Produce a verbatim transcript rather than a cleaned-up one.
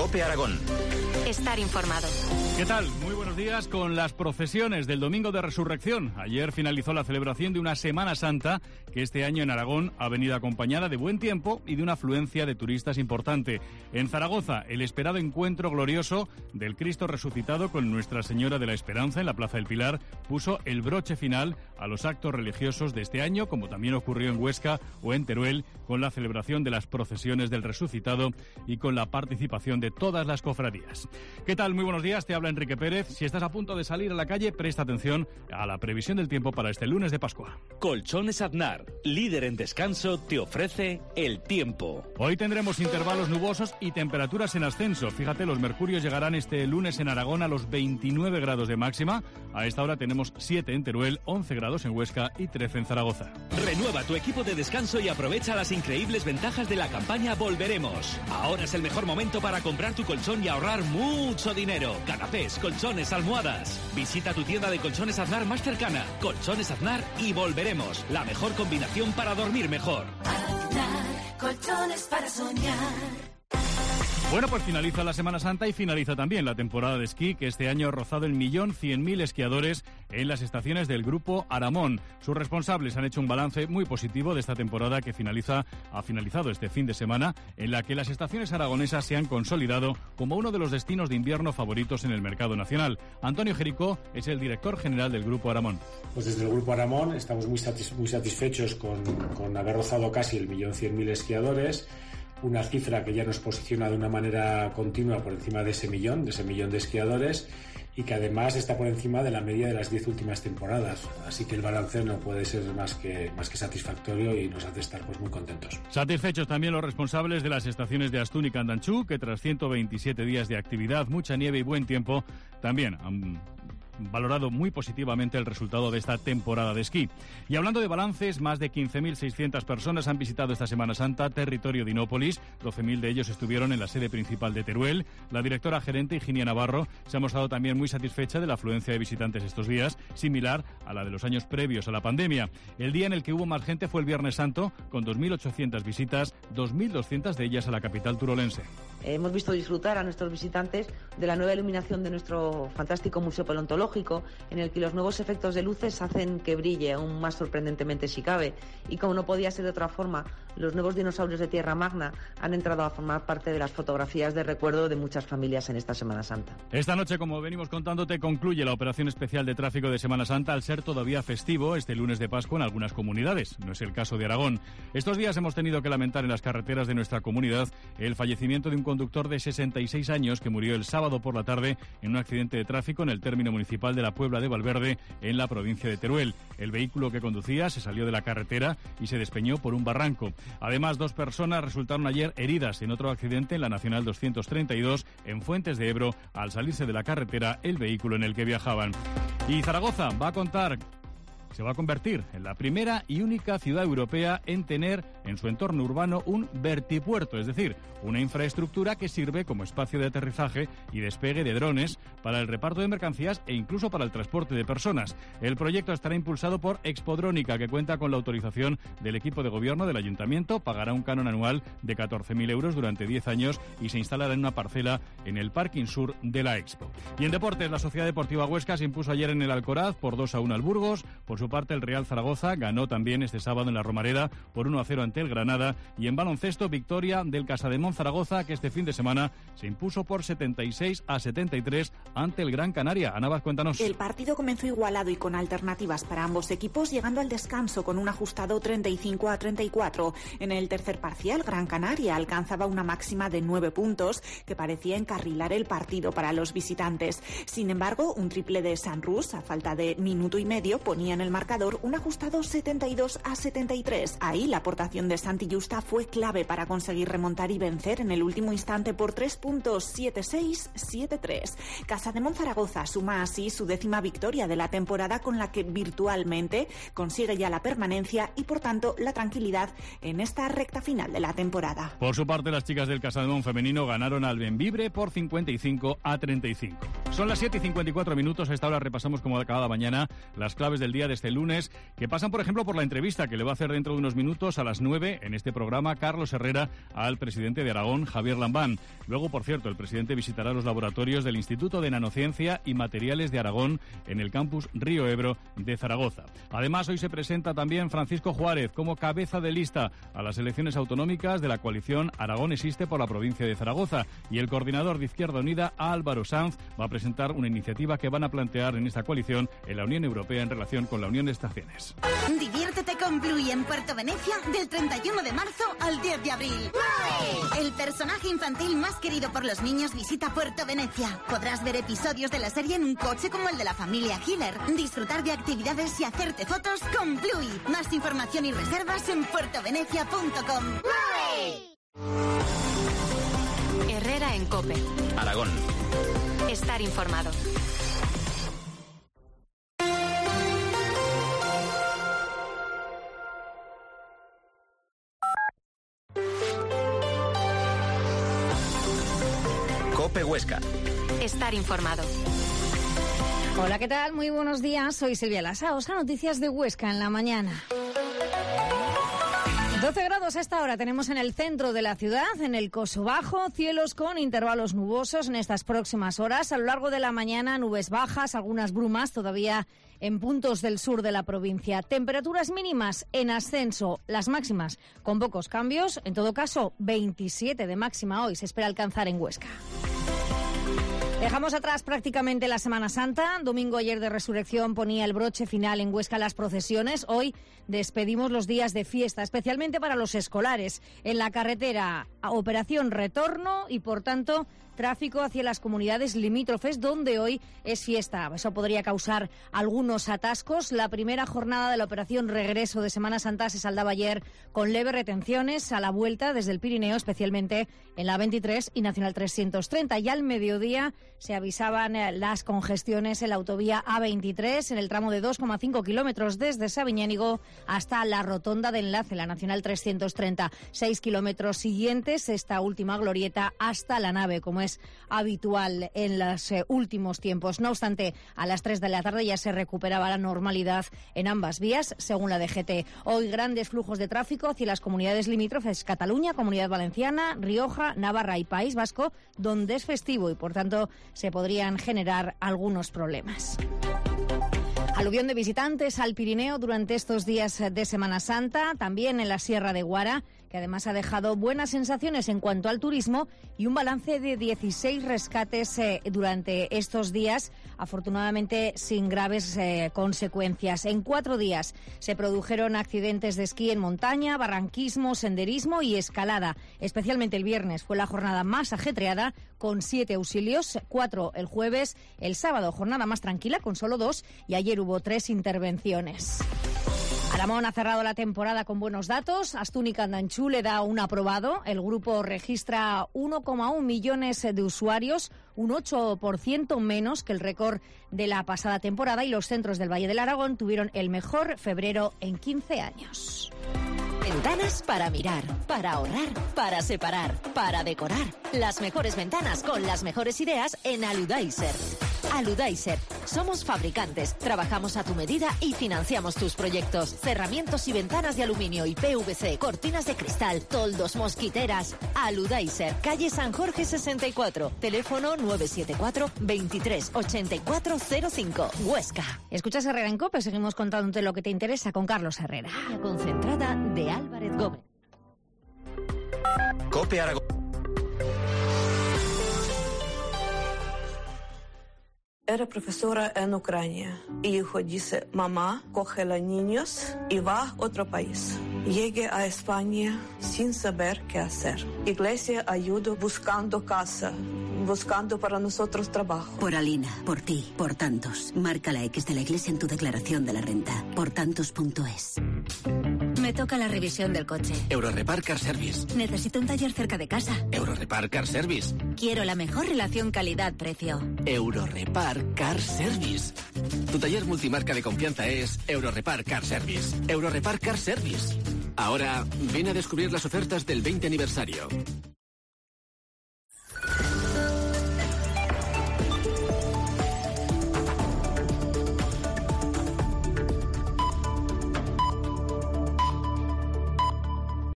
COPE Aragón. Estar informado. ¿Qué tal? Muy buenos días. Con las procesiones del Domingo de Resurrección. Ayer finalizó la celebración de una Semana Santa que este año en Aragón ha venido acompañada de buen tiempo y de una afluencia de turistas importante. En Zaragoza, el esperado encuentro glorioso del Cristo resucitado con Nuestra Señora de la Esperanza en la Plaza del Pilar puso el broche final a los actos religiosos de este año, como también ocurrió en Huesca o en Teruel, con la celebración de las procesiones del resucitado y con la participación de todas las cofradías. ¿Qué tal? Muy buenos días, te habla Enrique Pérez. Si estás a punto de salir a la calle, presta atención a la previsión del tiempo para este lunes de Pascua. Colchones Aznar, líder en descanso, te ofrece el tiempo. Hoy tendremos intervalos nubosos y temperaturas en ascenso. Fíjate, los mercurios llegarán este lunes en Aragón a los veintinueve grados de máxima. A esta hora tenemos siete en Teruel, once grados en Huesca y trece en Zaragoza. Renueva tu equipo de descanso y aprovecha las increíbles ventajas de la campaña Volveremos. Ahora es el mejor momento para comprar tu colchón y ahorrar mucho dinero. Canapés, colchones, almohadas. Visita tu tienda de Colchones Aznar más cercana. Colchones Aznar y Volveremos. La mejor combinación para dormir mejor. Aznar, colchones para soñar. Bueno, pues finaliza la Semana Santa y finaliza también la temporada de esquí, que este año ha rozado el millón cien mil esquiadores en las estaciones del Grupo Aramón. Sus responsables han hecho un balance muy positivo de esta temporada que finaliza, ha finalizado este fin de semana, en la que las estaciones aragonesas se han consolidado como uno de los destinos de invierno favoritos en el mercado nacional. Antonio Jericó es el director general del Grupo Aramón. Pues desde el Grupo Aramón estamos muy, satis- muy satisfechos con, con haber rozado casi el millón cien mil esquiadores. Una cifra que ya nos posiciona de una manera continua por encima de ese millón, de ese millón de esquiadores, y que además está por encima de la media de las diez últimas temporadas. Así que el balance no puede ser más que, más que satisfactorio y nos hace estar pues muy contentos. Satisfechos también los responsables de las estaciones de Astún y Candanchú, que tras ciento veintisiete días de actividad, mucha nieve y buen tiempo, también han valorado muy positivamente el resultado de esta temporada de esquí. Y hablando de balances, más de quince mil seiscientas personas han visitado esta Semana Santa territorio de Inópolis. doce mil de ellos estuvieron en la sede principal de Teruel. La directora gerente, Higinia Navarro, se ha mostrado también muy satisfecha de la afluencia de visitantes estos días, similar a la de los años previos a la pandemia. El día en el que hubo más gente fue el Viernes Santo, con dos mil ochocientas visitas, dos mil doscientas de ellas a la capital turolense. Hemos visto disfrutar a nuestros visitantes de la nueva iluminación de nuestro fantástico museo paleontológico, en el que los nuevos efectos de luces hacen que brille aún más sorprendentemente si cabe. Y como no podía ser de otra forma, los nuevos dinosaurios de Tierra Magna han entrado a formar parte de las fotografías de recuerdo de muchas familias en esta Semana Santa. Esta noche, como venimos contándote, concluye la operación especial de tráfico de Semana Santa al ser todavía festivo este lunes de Pascua en algunas comunidades. No es el caso de Aragón. Estos días hemos tenido que lamentar en las carreteras de nuestra comunidad el fallecimiento de un conductor de sesenta y seis años que murió el sábado por la tarde en un accidente de tráfico en el término municipal de la Puebla de Valverde, en la provincia de Teruel. El vehículo que conducía se salió de la carretera y se despeñó por un barranco. Además, dos personas resultaron ayer heridas en otro accidente en la Nacional doscientos treinta y dos en Fuentes de Ebro al salirse de la carretera el vehículo en el que viajaban. Y Zaragoza va a contar... se va a convertir en la primera y única ciudad europea en tener en su entorno urbano un vertipuerto, es decir, una infraestructura que sirve como espacio de aterrizaje y despegue de drones para el reparto de mercancías e incluso para el transporte de personas. El proyecto estará impulsado por Expodrónica, que cuenta con la autorización del equipo de gobierno del ayuntamiento, pagará un canon anual de catorce mil euros durante diez años y se instalará en una parcela en el parking sur de la Expo. Y en deportes, la Sociedad Deportiva Huesca se impuso ayer en el Alcoraz por dos a uno al Burgos. Por su parte, el Real Zaragoza ganó también este sábado en la Romareda por uno a cero ante el Granada. Y en baloncesto, victoria del Casademont Zaragoza, que este fin de semana se impuso por setenta y seis a setenta y tres ante el Gran Canaria. Ana Vaz, cuéntanos. El partido comenzó igualado y con alternativas para ambos equipos, llegando al descanso con un ajustado treinta y cinco a treinta y cuatro. En el tercer parcial, Gran Canaria alcanzaba una máxima de nueve puntos que parecía encarrilar el partido para los visitantes. Sin embargo, un triple de Sanrús, a falta de minuto y medio, ponía en el marcador un ajustado setenta y dos a setenta y tres. Ahí la aportación de Santi Justa fue clave para conseguir remontar y vencer en el último instante por tres puntos, siete seis, siete tres. Casademont Zaragoza suma así su décima victoria de la temporada, con la que virtualmente consigue ya la permanencia y por tanto la tranquilidad en esta recta final de la temporada. Por su parte, las chicas del Casademont femenino ganaron al Bembibre por cincuenta y cinco a treinta y cinco. Son las siete y cincuenta y cuatro minutos. A esta hora repasamos como cada mañana las claves del día de este lunes, que pasan, por ejemplo, por la entrevista que le va a hacer dentro de unos minutos a las nueve en este programa Carlos Herrera al presidente de Aragón, Javier Lambán. Luego, por cierto, el presidente visitará los laboratorios del Instituto de Nanociencia y Materiales de Aragón en el campus Río Ebro de Zaragoza. Además, hoy se presenta también Francisco Juárez como cabeza de lista a las elecciones autonómicas de la coalición Aragón Existe por la provincia de Zaragoza, y el coordinador de Izquierda Unida, Álvaro Sanz, va a presentar una iniciativa que van a plantear en esta coalición en la Unión Europea en relación con la Unión de Estaciones. Diviértete con Bluey en Puerto Venecia del treinta y uno de marzo al diez de abril. ¡Bluey! El personaje infantil más querido por los niños visita Puerto Venecia. Podrás ver episodios de la serie en un coche como el de la familia Hiller, disfrutar de actividades y hacerte fotos con Bluey. Más información y reservas en puerto venecia punto com. ¡Bluey! Herrera en COPE. Aragón. Estar informado. COPE Huesca. Estar informado. Hola, ¿qué tal? Muy buenos días. Soy Silvia Lasaos. A noticias de Huesca en la mañana. doce grados a esta hora tenemos en el centro de la ciudad, en el Coso Bajo, cielos con intervalos nubosos en estas próximas horas. A lo largo de la mañana, nubes bajas, algunas brumas todavía en puntos del sur de la provincia. Temperaturas mínimas en ascenso, las máximas con pocos cambios. En todo caso, veintisiete de máxima hoy se espera alcanzar en Huesca. Dejamos atrás prácticamente la Semana Santa. Domingo ayer de Resurrección ponía el broche final en Huesca las procesiones. Hoy despedimos los días de fiesta, especialmente para los escolares. En la carretera, operación retorno y, por tanto, tráfico hacia las comunidades limítrofes, donde hoy es fiesta. Eso podría causar algunos atascos. La primera jornada de la operación regreso de Semana Santa se saldaba ayer con leves retenciones a la vuelta desde el Pirineo, especialmente en la veintitrés y Nacional trescientos treinta. Ya al mediodía se avisaban las congestiones en la autovía A veintitrés, en el tramo de dos coma cinco kilómetros desde Sabiñánigo hasta la rotonda de enlace, la Nacional trescientos treinta. Seis kilómetros siguientes, esta última glorieta hasta la nave, como es habitual en los eh, últimos tiempos. No obstante, a las tres de la tarde ya se recuperaba la normalidad en ambas vías, según la D G T. Hoy grandes flujos de tráfico hacia las comunidades limítrofes: Cataluña, Comunidad Valenciana, Rioja, Navarra y País Vasco, donde es festivo y, por tanto, se podrían generar algunos problemas. Aluvión de visitantes al Pirineo durante estos días de Semana Santa, también en la Sierra de Guara, que además ha dejado buenas sensaciones en cuanto al turismo y un balance de dieciséis rescates eh, durante estos días, afortunadamente sin graves eh, consecuencias. En cuatro días se produjeron accidentes de esquí en montaña, barranquismo, senderismo y escalada. Especialmente el viernes fue la jornada más ajetreada, con siete auxilios, cuatro el jueves, el sábado jornada más tranquila con solo dos y ayer hubo tres intervenciones. Aramón ha cerrado la temporada con buenos datos. Astúnica Andanchú le da un aprobado. El grupo registra uno coma uno millones de usuarios, un ocho por ciento menos que el récord de la pasada temporada, y los centros del Valle del Aragón tuvieron el mejor febrero en quince años. Ventanas para mirar, para ahorrar, para separar, para decorar. Las mejores ventanas con las mejores ideas en Aludaiser. Aludaiser. Somos fabricantes, trabajamos a tu medida y financiamos tus proyectos. Cerramientos y ventanas de aluminio y P V C, cortinas de cristal, toldos, mosquiteras. Aludaiser. Calle San Jorge sesenta y cuatro. Teléfono nueve siete cuatro, veintitrés, ochenta y cuatro cero cinco. Huesca. Escuchas Herrera en COPE. Seguimos contándote lo que te interesa con Carlos Herrera. La concentrada de Álvarez Gómez. COPE Aragón. Era profesora en Ucrania. Hijo dice, mamá, coge a los niños y va a otro país. Llegué a España sin saber qué hacer. Iglesia ayudó buscando casa, buscando para nosotros trabajo. Por Alina, por ti, por tantos. Marca la X de la iglesia en tu declaración de la renta. Por tantos punto es. Me toca la revisión del coche. Eurorepar Car Service. Necesito un taller cerca de casa. Eurorepar Car Service. Quiero la mejor relación calidad-precio. Eurorepar Car Service. Tu taller multimarca de confianza es Eurorepar Car Service. Eurorepar Car Service. Ahora, ven a descubrir las ofertas del veinte aniversario.